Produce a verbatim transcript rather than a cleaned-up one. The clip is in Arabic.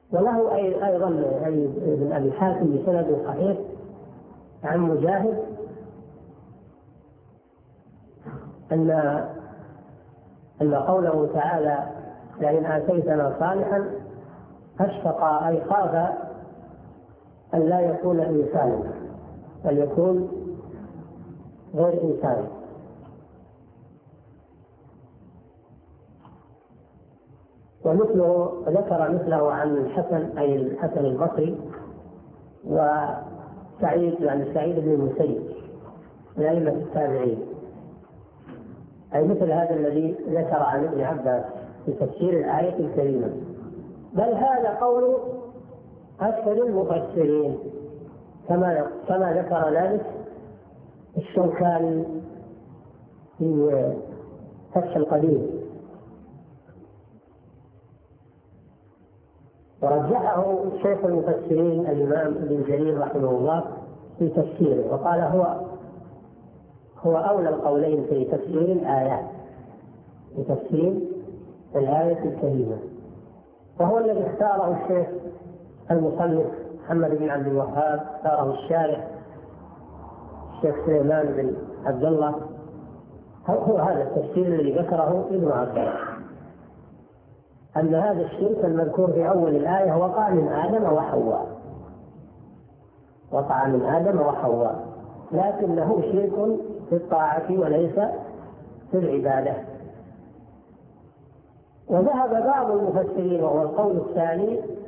وله أيضا ابن أبي حاتم بسند صحيح عن مجاهد أن أن قوله تعالى لئن آتيتنا صالحا أشفق أي خاف أن لا يكون إنسانا بل يكون غير إنسان. ومثله ذكر مثله عن الحسن أي الحسن البصري وسعيد يعني سعيد بن المسيب من أئمة التابعين، أي مثل هذا الذي ذكر عن ابن عباس في تفسير الآية الكريمة. بل هذا قول أكثر المفسرين كما كما ذكر ذلك الشوكاني في فتح القدير، ورجحه شيخ المفسرين الإمام ابن جرير رحمه الله في تفسيره، وقال هو هو أولى القولين في تفسير الآيات، في تفسير الآية الكريمة، وهو الذي اختاره الشيخ المصنف محمد بن عبد الوهاب، اختاره الشارح الشيخ سليمان بن عبد الله. هو هذا التفسير الذي ذكره ابن عباس، أن هذا الشرك المذكور في أول الآية وقع من آدم وحواء، وقع من آدم وحواء، لكنه شرك في الطاعة وليس في العبادة. وذهب بعض المفسرين وهو القول الثاني